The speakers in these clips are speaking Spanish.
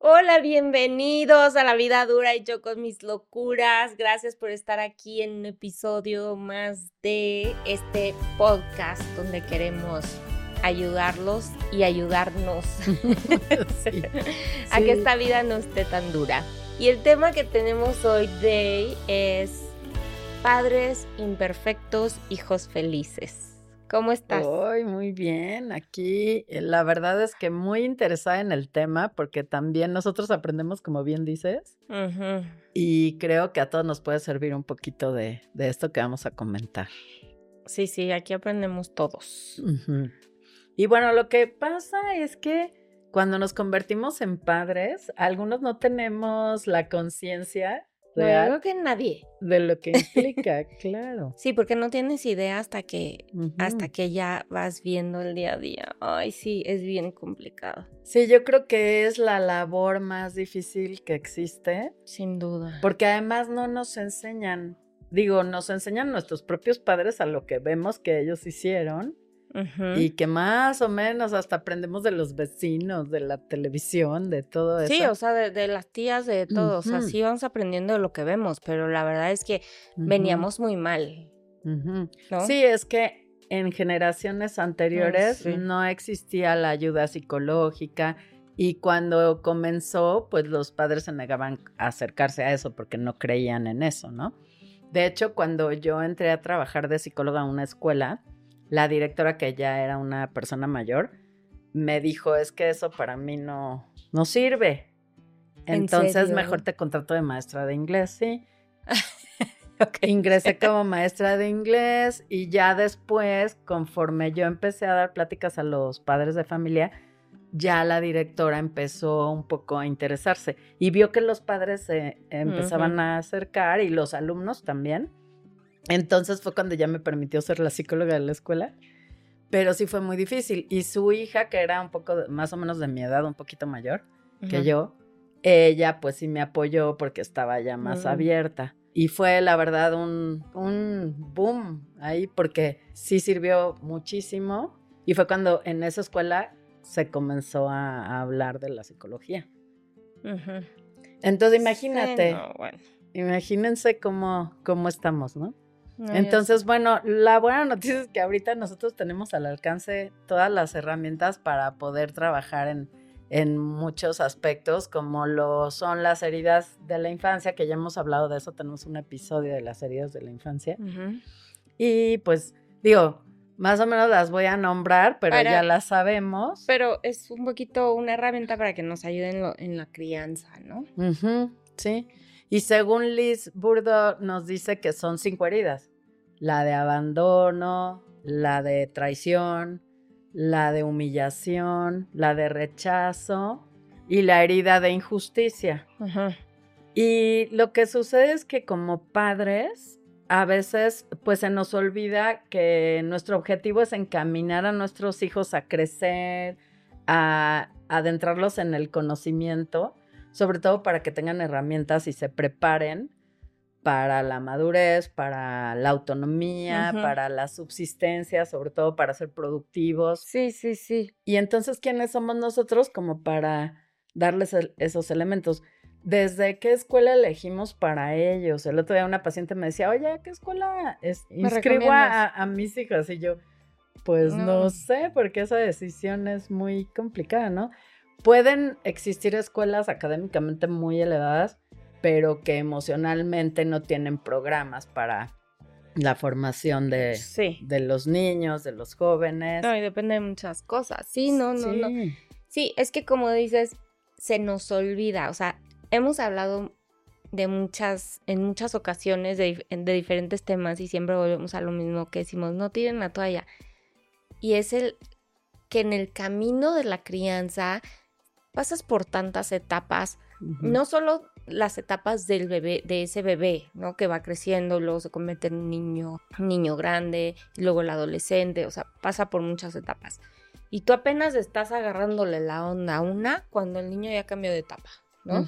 Hola, bienvenidos a La Vida Dura y Yo con mis locuras. Gracias por estar aquí en un episodio más de este podcast donde queremos ayudarlos y ayudarnos Sí, a que sí. esta vida no esté tan dura. Y el tema que tenemos hoy, Day, es padres imperfectos, hijos felices. ¿Cómo estás? Ay, muy bien. Aquí la verdad es que muy interesada en el tema porque también nosotros aprendemos, como bien dices, Ujú. y creo que a todos nos puede servir un poquito de esto que vamos a comentar. Sí, aquí aprendemos todos. Ujú. Y bueno, lo que pasa es que cuando nos convertimos en padres, algunos no tenemos la conciencia No, yo real creo que nadie. de lo que implica, claro. Sí, porque no tienes idea hasta que Ujú. ya vas viendo el día a día. Ay, sí, es bien complicado. Sí, yo creo que es la labor más difícil que existe, Sin duda. porque además no nos enseñan, nos enseñan nuestros propios padres a lo que vemos que ellos hicieron Ujú. y que más o menos hasta aprendemos de los vecinos, de la televisión, de todo Sí, eso. o sea, de las tías, de todo. O sea, Ujú, sí vamos aprendiendo de lo que vemos, pero la verdad es que ujú, veníamos muy mal, ujú. ¿no? Sí, es que en generaciones anteriores sí. no existía la ayuda psicológica y cuando comenzó, pues los padres se negaban a acercarse a eso porque no creían en eso, ¿no? De hecho, cuando yo entré a trabajar de psicóloga a una escuela, la directora, que ya era una persona mayor, me dijo, es que eso para mí no sirve. ¿En Entonces serio? mejor te contrato de maestra de inglés, sí. Ok. Ingresé como maestra de inglés y ya después, conforme yo empecé a dar pláticas a los padres de familia, ya la directora empezó un poco a interesarse y vio que los padres se empezaban a acercar y los alumnos también. Entonces fue cuando ya me permitió ser la psicóloga de la escuela, pero sí fue muy difícil. Y su hija, que era un poco más o menos de mi edad, un poquito mayor que yo, ella pues sí me apoyó porque estaba ya más abierta. Y fue la verdad un boom ahí porque sí sirvió muchísimo. Y fue cuando en esa escuela se comenzó a hablar de la psicología. Ujú. Entonces Sí, imagínate, no, bueno. imagínense cómo estamos, ¿no? No, ya Entonces, sé. bueno, la buena noticia es que ahorita nosotros tenemos al alcance todas las herramientas para poder trabajar en muchos aspectos, como lo son las heridas de la infancia, que ya hemos hablado de eso, tenemos un episodio de las heridas de la infancia. Ujú. Y pues, digo, más o menos las voy a nombrar, pero ya las sabemos. Pero es un poquito una herramienta para que nos ayuden en la crianza, ¿no? Ujú, sí. Y según Liz Burdo nos dice que son 5 heridas. La de abandono, la de traición, la de humillación, la de rechazo y la herida de injusticia. Ajá. Y lo que sucede es que como padres, a veces pues se nos olvida que nuestro objetivo es encaminar a nuestros hijos a crecer, a adentrarlos en el conocimiento, sobre todo para que tengan herramientas y se preparen para la madurez, para la autonomía, para la subsistencia, sobre todo para ser productivos. Sí. Y entonces, ¿quiénes somos nosotros como para darles esos elementos? ¿Desde qué escuela elegimos para ellos? El otro día una paciente me decía, oye, ¿a qué escuela inscribo a mis hijas? Y yo, pues no sé, porque esa decisión es muy complicada, ¿no? Pueden existir escuelas académicamente muy elevadas, pero que emocionalmente no tienen programas para la formación de los niños, de los jóvenes. No, y depende de muchas cosas. Sí, no. Sí. Sí, es que como dices, se nos olvida. O sea, hemos hablado en muchas ocasiones de diferentes temas y siempre volvemos a lo mismo que decimos, no tiren la toalla. Y es el que en el camino de la crianza pasas por tantas etapas, no solo las etapas del bebé, de ese bebé, ¿no? Que va creciendo, luego se convierte en un niño grande, y luego el adolescente, o sea, pasa por muchas etapas. Y tú apenas estás agarrándole la onda a una cuando el niño ya cambió de etapa, ¿no?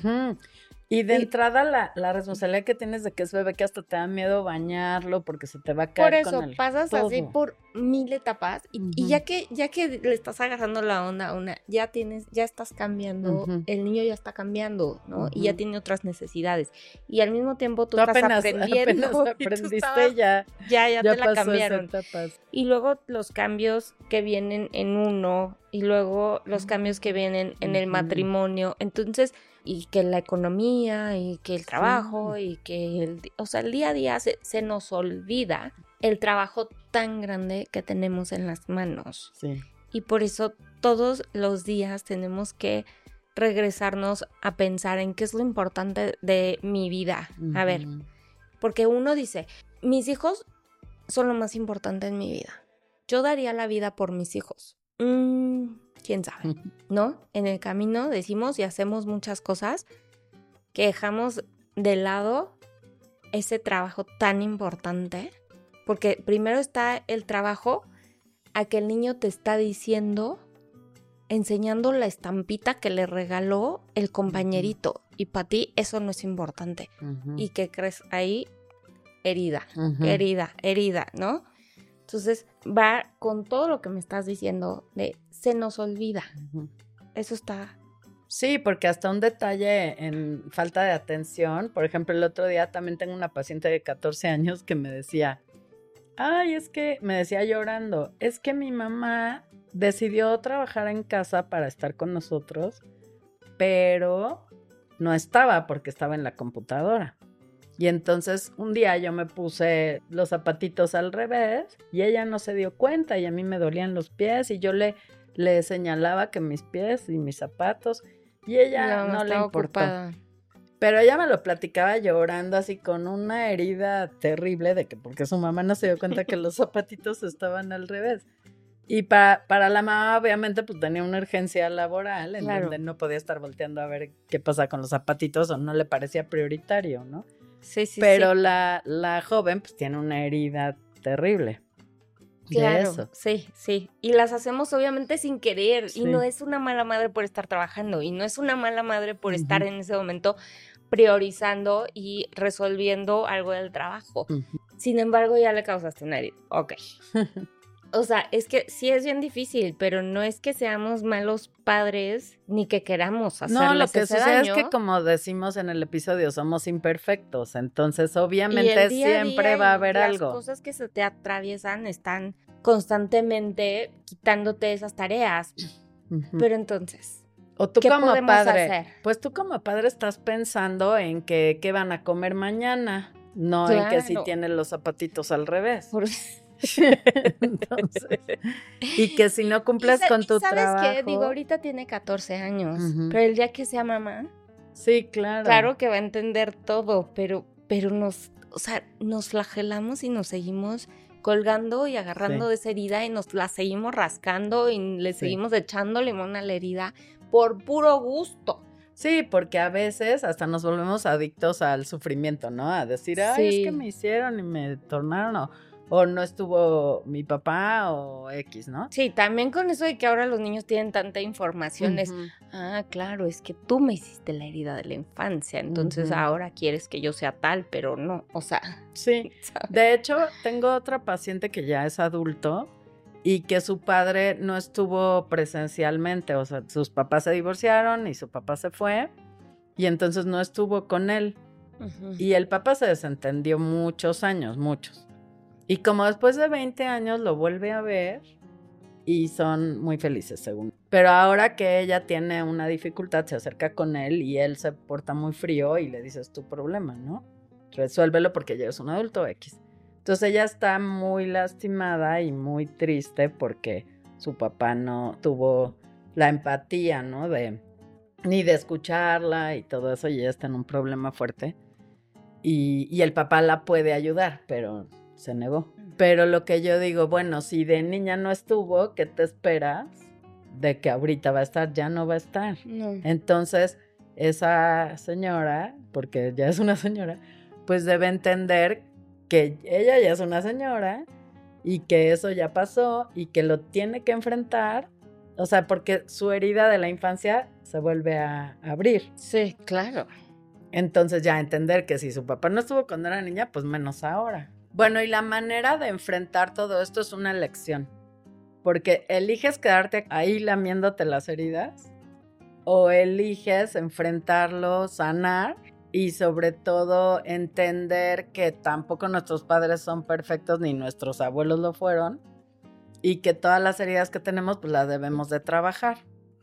Y de entrada la responsabilidad que tienes de que es bebé, que hasta te da miedo bañarlo porque se te va a caer por eso con el pasas todo. así por mil etapas y ya que le estás agarrando la onda a una, ya estás cambiando, el niño ya está cambiando, ¿no? Y ya tiene otras necesidades. Y al mismo tiempo tú estás aprendiendo. Apenas aprendiste, ya te la cambiaron. Etapas. Y luego los cambios que vienen en uno, y luego los cambios que vienen en el matrimonio. Entonces, y que la economía, y que el trabajo, y que el día a día se nos olvida el trabajo tan grande que tenemos en las manos. Sí. Y por eso todos los días tenemos que regresarnos a pensar en qué es lo importante de mi vida. A ver, porque uno dice, mis hijos son lo más importante en mi vida. Yo daría la vida por mis hijos. ¿Quién sabe? ¿No? En el camino decimos y hacemos muchas cosas que dejamos de lado ese trabajo tan importante. Porque primero está el trabajo a que el niño te está diciendo, enseñando la estampita que le regaló el compañerito. Y para ti eso no es importante. ¿Y qué crees? Ahí, herida, ¿no? Entonces va con todo lo que me estás diciendo de se nos olvida. Eso está... Sí, porque hasta un detalle en falta de atención. Por ejemplo, el otro día también tengo una paciente de 14 años que me decía... Ay, es que me decía llorando, es que mi mamá decidió trabajar en casa para estar con nosotros, pero no estaba porque estaba en la computadora. Y entonces un día yo me puse los zapatitos al revés y ella no se dio cuenta y a mí me dolían los pies y yo le señalaba que mis pies y mis zapatos y ella no le importó. Ocupada. Pero ella me lo platicaba llorando así con una herida terrible de que porque su mamá no se dio cuenta que los zapatitos estaban al revés. Y para la mamá obviamente pues tenía una urgencia laboral en donde no podía estar volteando a ver qué pasa con los zapatitos o no le parecía prioritario, ¿no? Sí. Pero la joven pues tiene una herida terrible. Claro, de eso. Sí. Y las hacemos obviamente sin querer. Sí. Y no es una mala madre por estar trabajando. Y no es una mala madre por estar en ese momento priorizando y resolviendo algo del trabajo. Sin embargo, ya le causaste una herida. Ok. O sea, es que sí es bien difícil, pero no es que seamos malos padres ni que queramos hacerles ese daño. No, lo que sucede es que, como decimos en el episodio, somos imperfectos. Entonces, obviamente, siempre va a haber algo. Las cosas que se te atraviesan están constantemente quitándote esas tareas. Pero entonces, o tú ¿qué como podemos padre, hacer? Pues tú como padre estás pensando en qué van a comer mañana, no en que si tienen los zapatitos al revés. Entonces, y que si no cumples con tu trabajo. ¿Sabes qué? Digo, ahorita tiene 14 años, pero el día que sea mamá, sí, claro. Claro que va a entender todo, pero nos flagelamos y nos seguimos colgando y agarrando de esa herida y nos la seguimos rascando y le seguimos echando limón a la herida por puro gusto. Sí, porque a veces hasta nos volvemos adictos al sufrimiento, ¿no? A decir, ay, es que me hicieron y me tornaron o no estuvo mi papá o X, ¿no? Sí, también con eso de que ahora los niños tienen tanta información es, claro, es que tú me hiciste la herida de la infancia, entonces ahora quieres que yo sea tal, pero no, o sea. Sí, ¿sabes? De hecho, tengo otra paciente que ya es adulto y que su padre no estuvo presencialmente, o sea, sus papás se divorciaron y su papá se fue y entonces no estuvo con él. Y el papá se desentendió muchos años. Y como después de 20 años lo vuelve a ver y son muy felices, según. Pero ahora que ella tiene una dificultad, se acerca con él y él se porta muy frío y le dice, es tu problema, ¿no? Resuélvelo porque ya eres un adulto X. Entonces ella está muy lastimada y muy triste porque su papá no tuvo la empatía, ¿no? Ni de escucharla y todo eso, y ella está en un problema fuerte. Y el papá la puede ayudar, pero se negó. Pero lo que yo digo, bueno, si de niña no estuvo, ¿qué te esperas de que ahorita va a estar? Ya no va a estar. No. Entonces, esa señora, porque ya es una señora, pues debe entender que ella ya es una señora y que eso ya pasó y que lo tiene que enfrentar, o sea, porque su herida de la infancia se vuelve a abrir. Sí, claro. Entonces ya entender que si su papá no estuvo cuando era niña, pues menos ahora. Bueno, y la manera de enfrentar todo esto es una elección. Porque eliges quedarte ahí lamiéndote las heridas o eliges enfrentarlo, sanar y sobre todo entender que tampoco nuestros padres son perfectos ni nuestros abuelos lo fueron y que todas las heridas que tenemos pues las debemos de trabajar.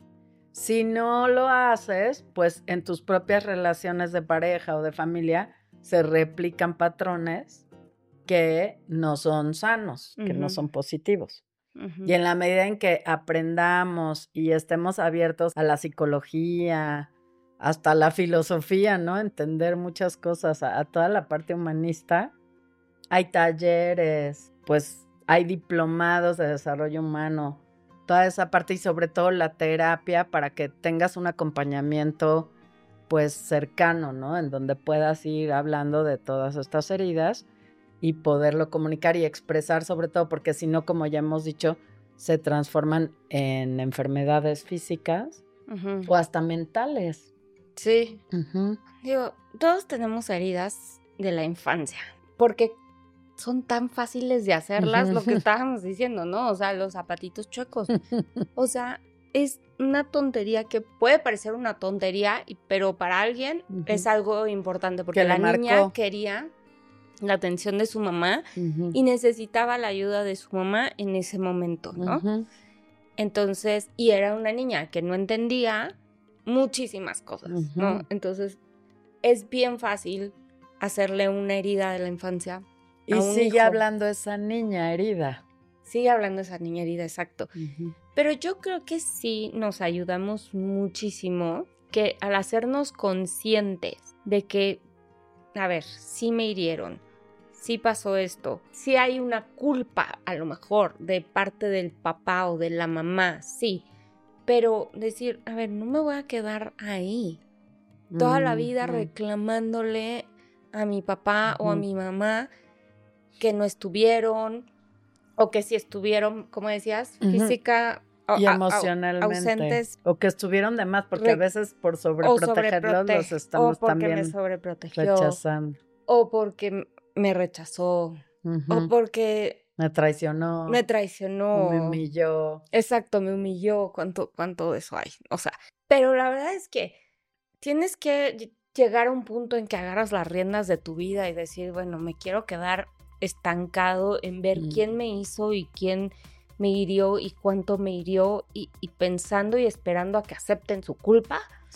Si no lo haces, pues en tus propias relaciones de pareja o de familia se replican patrones que no son sanos, que no son positivos. Y en la medida en que aprendamos y estemos abiertos a la psicología, hasta la filosofía, ¿no? Entender muchas cosas, a toda la parte humanista, hay talleres, pues hay diplomados de desarrollo humano, toda esa parte y sobre todo la terapia para que tengas un acompañamiento pues cercano, ¿no? En donde puedas ir hablando de todas estas heridas y poderlo comunicar y expresar sobre todo, porque si no, como ya hemos dicho, se transforman en enfermedades físicas o hasta mentales. Sí. Digo, todos tenemos heridas de la infancia, porque son tan fáciles de hacerlas, lo que estábamos diciendo, ¿no? O sea, los zapatitos chuecos. O sea, es una tontería que puede parecer una tontería, pero para alguien es algo importante, porque la niña quería la atención de su mamá y necesitaba la ayuda de su mamá en ese momento, ¿no? Entonces, y era una niña que no entendía muchísimas cosas, ¿no? Entonces, es bien fácil hacerle una herida de la infancia y a un sigue hijo. hablando esa niña herida. Sigue hablando esa niña herida, exacto. Pero yo creo que sí nos ayudamos muchísimo que al hacernos conscientes de que, a ver, sí me hirieron, sí pasó esto, sí hay una culpa a lo mejor de parte del papá o de la mamá, sí, pero decir, a ver, no me voy a quedar ahí toda la vida reclamándole a mi papá o a mi mamá que no estuvieron o que sí estuvieron, como decías, física y emocionalmente ausentes, o que estuvieron de más, porque a veces por sobreprotegerlos los estamos también me sobreprotegió, rechazando. O porque me rechazó, o porque me traicionó, o me humilló. Exacto, me humilló, cuánto de eso hay. O sea, pero la verdad es que tienes que llegar a un punto en que agarras las riendas de tu vida y decir, bueno, me quiero quedar estancado en ver quién me hizo y quién me hirió y cuánto me hirió y pensando y esperando a que acepten su culpa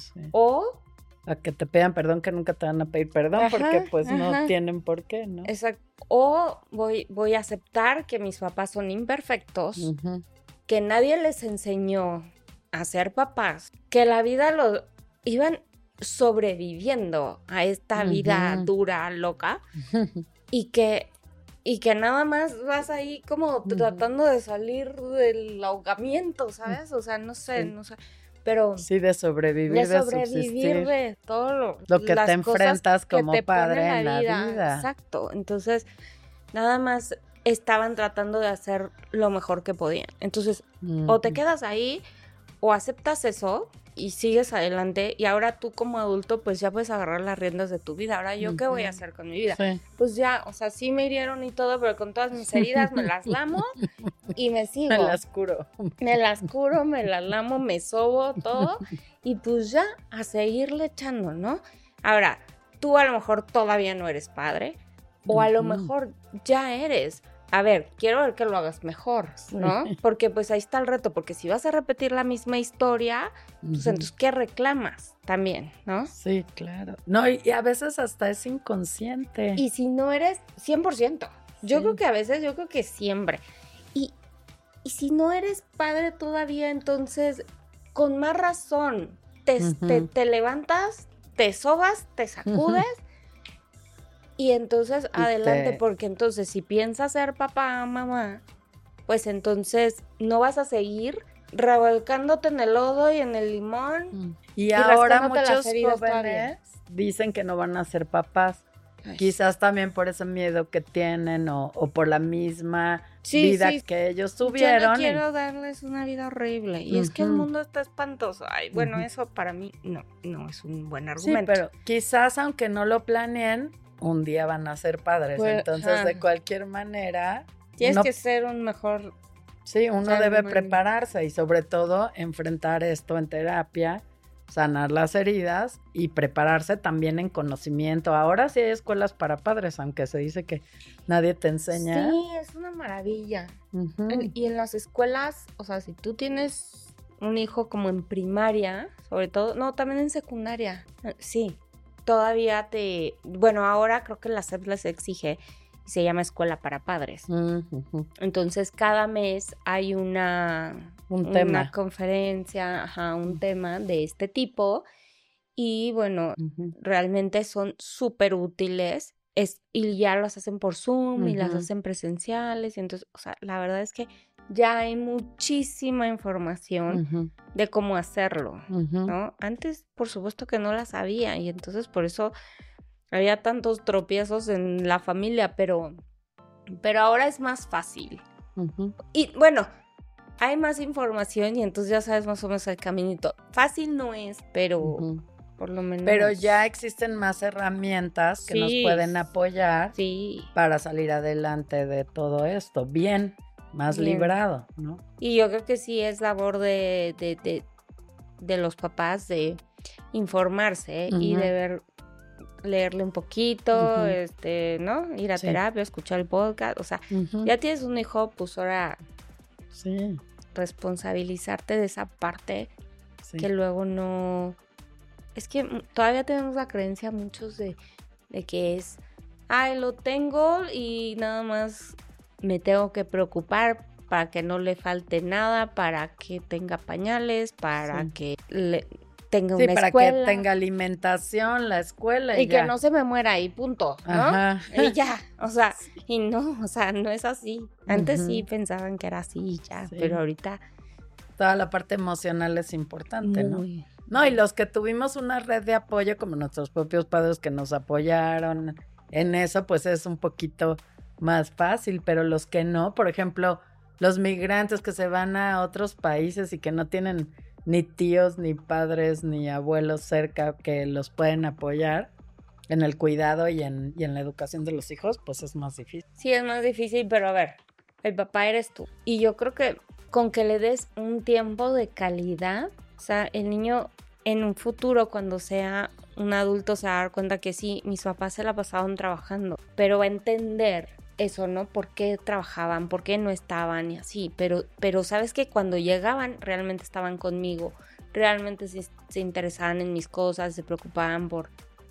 o a que te pidan perdón, que nunca te van a pedir perdón porque pues no tienen por qué, ¿no? Exacto. O voy a aceptar que mis papás son imperfectos, que nadie les enseñó a ser papás, que la vida lo iban sobreviviendo a esta vida dura, loca, y que nada más vas ahí como tratando de salir del ahogamiento, ¿sabes? O sea, no sé. Pero sí, de sobrevivir, de subsistir, de todo lo que te enfrentas como padre en la vida. Exacto. Entonces, nada más estaban tratando de hacer lo mejor que podían. Entonces, o te quedas ahí, o aceptas eso y sigues adelante. Y ahora tú como adulto, pues ya puedes agarrar las riendas de tu vida. Ahora, ¿yo qué voy a hacer con mi vida? Sí. Pues ya, o sea, sí me hirieron y todo, pero con todas mis heridas me las lamo y me sigo. Me las curo. Me las curo, me las lamo, me sobo, todo. Y pues ya, a seguirle echando, ¿no? Ahora, tú a lo mejor todavía no eres padre, o a lo mejor ya eres. A ver, quiero ver que lo hagas mejor, ¿no? Porque pues ahí está el reto, porque si vas a repetir la misma historia, pues entonces, ¿qué reclamas también, no? Sí, claro. No, y a veces hasta es inconsciente. Y si no eres 100%, yo creo que a veces, yo creo que siempre. Y si no eres padre todavía, entonces, con más razón, te levantas, te sobas, te sacudes, y entonces adelante, porque entonces si piensas ser papá, mamá, pues entonces no vas a seguir revolcándote en el lodo y en el limón. Y ahora muchos jóvenes dicen que no van a ser papás. Ay. Quizás también por ese miedo que tienen o por la misma vida que ellos tuvieron. Yo no quiero darles una vida horrible. Y es que el mundo está espantoso. Ay, bueno, eso para mí no es un buen argumento. Sí, pero quizás aunque no lo planeen, un día van a ser padres. Pues, Entonces, de cualquier manera... Tienes que ser un mejor... Sí, uno debe prepararse y sobre todo enfrentar esto en terapia, sanar las heridas y prepararse también en conocimiento. Ahora sí hay escuelas para padres, aunque se dice que nadie te enseña. Sí, es una maravilla. Y en las escuelas, o sea, si tú tienes un hijo como en primaria, sobre todo, no, también en secundaria, sí, todavía bueno, ahora creo que la SEP les exige y se llama Escuela para Padres. Entonces, cada mes hay una conferencia, un tema de este tipo y bueno, realmente son súper útiles y ya las hacen por Zoom y las hacen presenciales y entonces, o sea, la verdad es que ya hay muchísima información de cómo hacerlo, ¿no? Antes, por supuesto que no la sabía y entonces por eso había tantos tropiezos en la familia, pero ahora es más fácil. Y bueno, hay más información y entonces ya sabes más o menos el caminito. Fácil no es, pero por lo menos... Pero ya existen más herramientas que nos pueden apoyar para salir adelante de todo esto. Bien, más librado, ¿no? Y yo creo que sí es labor de los papás de informarse y de ver... leerle un poquito, ¿no? Ir a terapia, escuchar el podcast, o sea, ya tienes un hijo, pues ahora responsabilizarte de esa parte que luego no... Es que todavía tenemos la creencia muchos de que es, lo tengo y nada más me tengo que preocupar para que no le falte nada, para que tenga pañales, para que tenga una para escuela. Que tenga alimentación, la escuela y que no se me muera ahí, punto, ¿no? Y ya, o sea, y no, o sea, no es así. Antes sí pensaban que era así y ya, pero ahorita... Toda la parte emocional es importante, ¿no? No, y los que tuvimos una red de apoyo, como nuestros propios padres que nos apoyaron en eso, pues es un poquito más fácil, pero los que no, por ejemplo, los migrantes que se van a otros países y que no tienen ni tíos, ni padres, ni abuelos cerca que los pueden apoyar en el cuidado y en la educación de los hijos, pues es más difícil. Sí, es más difícil, pero a ver, el papá eres tú. Y yo creo que con que le des un tiempo de calidad, o sea, el niño en un futuro, cuando sea un adulto, se va a dar cuenta que sí, mis papás se la pasaban trabajando, pero va a entender eso, ¿no? ¿Por qué trabajaban? ¿Por qué no estaban? Y así, pero sabes que cuando llegaban realmente estaban conmigo, realmente se interesaban en mis cosas, se preocupaban por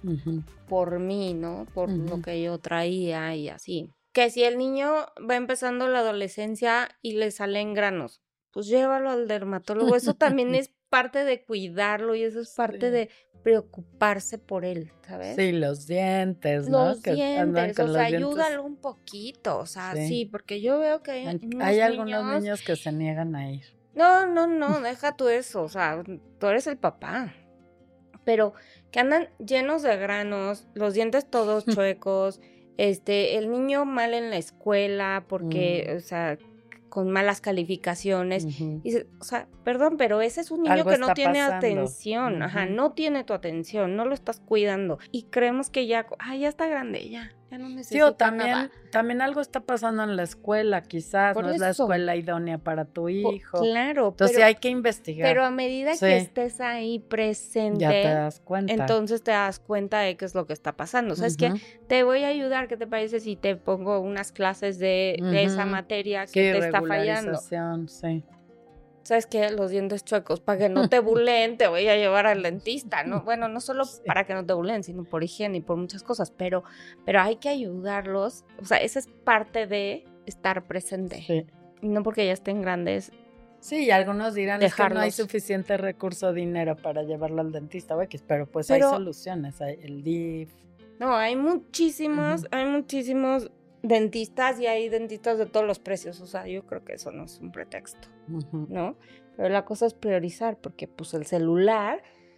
mí, ¿no? Por lo que yo traía y así. Que si el niño va empezando la adolescencia y le salen granos, pues llévalo al dermatólogo. Eso también es parte de cuidarlo y eso es parte de preocuparse por él, ¿sabes? Sí, los dientes, ¿no? Los dientes, o sea, ayúdalo un poquito, o sea, sí, porque yo veo que hay algunos niños que se niegan a ir. No, deja tú eso, o sea, tú eres el papá. Pero que andan llenos de granos, los dientes todos chuecos, el niño mal en la escuela porque, o sea, con malas calificaciones. Y, o sea, perdón, pero ese es un niño algo que no tiene pasando. atención, no tiene tu atención, no lo estás cuidando. Y creemos que ya está grande, ya no necesita nada. También algo está pasando en la escuela, quizás, no es la escuela idónea para tu hijo. Claro. Entonces hay que investigar. Pero a medida que estés ahí presente, ya te das cuenta. Entonces te das cuenta de qué es lo que está pasando. ¿Sabes qué? Te voy a ayudar, ¿qué te parece si te pongo unas clases de esa materia que te está fallando? Sí. ¿Sabes qué? Los dientes chuecos, para que no te bulen, te voy a llevar al dentista, ¿no? Bueno, no solo para que no te bulen, sino por higiene y por muchas cosas, pero hay que ayudarlos. O sea, esa es parte de estar presente. Sí. Y no porque ya estén grandes. Sí, y algunos dirán es que no hay suficiente recurso o dinero para llevarlo al dentista, pero pues hay soluciones, hay el DIF. No, hay muchísimos dentistas y hay dentistas de todos los precios, o sea, yo creo que eso no es un pretexto, ¿no? Pero la cosa es priorizar, porque pues el celular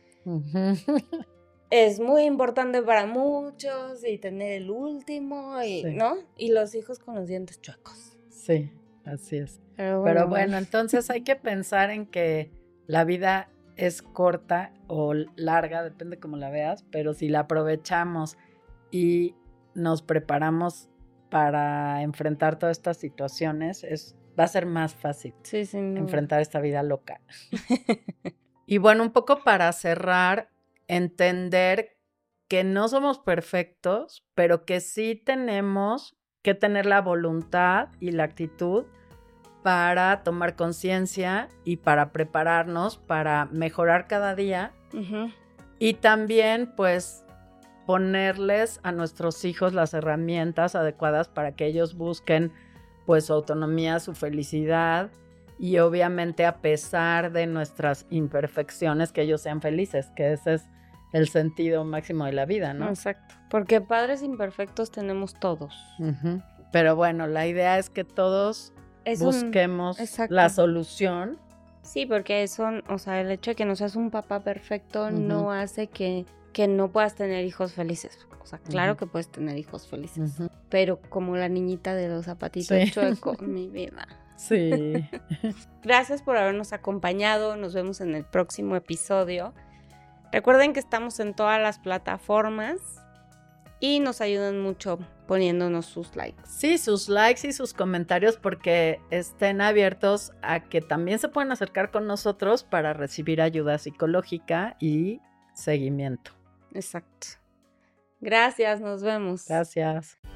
es muy importante para muchos y tener el último, ¿no? Y los hijos con los dientes chuecos. Sí, así es. Pero bueno, entonces hay que pensar en que la vida es corta o larga, depende cómo la veas, pero si la aprovechamos y nos preparamos para enfrentar todas estas situaciones, va a ser más fácil enfrentar esta vida loca. Y bueno, un poco para cerrar, entender que no somos perfectos, pero que sí tenemos que tener la voluntad y la actitud para tomar conciencia y para prepararnos para mejorar cada día. Uh-huh. Y también, pues, ponerles a nuestros hijos las herramientas adecuadas para que ellos busquen, pues, su autonomía, su felicidad y obviamente a pesar de nuestras imperfecciones, que ellos sean felices, que ese es el sentido máximo de la vida, ¿no? Exacto, porque padres imperfectos tenemos todos. Uh-huh. Pero bueno, la idea es que todos busquemos la solución. Sí, porque eso, o sea, el hecho de que no seas un papá perfecto uh-huh. no hace que no puedas tener hijos felices. O sea, claro uh-huh. que puedes tener hijos felices, uh-huh. pero como la niñita de los zapatitos chuecos, mi vida. Sí. Gracias por habernos acompañado. Nos vemos en el próximo episodio. Recuerden que estamos en todas las plataformas y nos ayudan mucho poniéndonos sus likes. Sí, sus likes y sus comentarios porque estén abiertos a que también se pueden acercar con nosotros para recibir ayuda psicológica y seguimiento. Exacto. Gracias, nos vemos. Gracias.